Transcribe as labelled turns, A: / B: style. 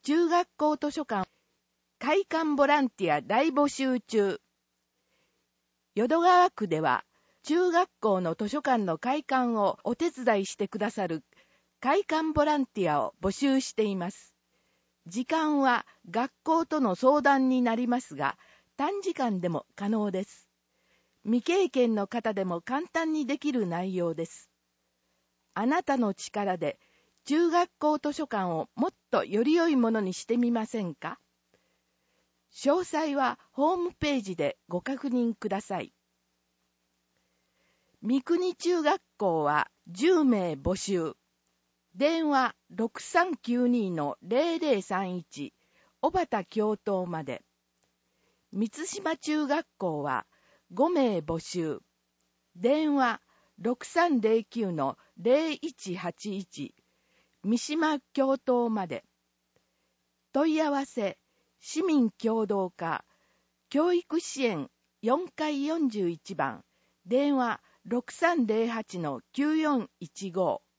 A: 中学校図書館開館ボランティア大募集中。淀川区では中学校の図書館の開館をお手伝いしてくださる開館ボランティアを募集しています。時間は学校との相談になりますが、短時間でも可能です。未経験の方でも簡単にできる内容です。あなたの力で中学校図書館をもっとより良いものにしてみませんか？詳細はホームページでご確認ください。三国中学校は10名募集。電話 6392-0031 小畑教頭まで。三島中学校は5名募集。電話 6309-0181 三島教頭まで。問い合わせ市民協同課教育支援4階41番電話 6308-9415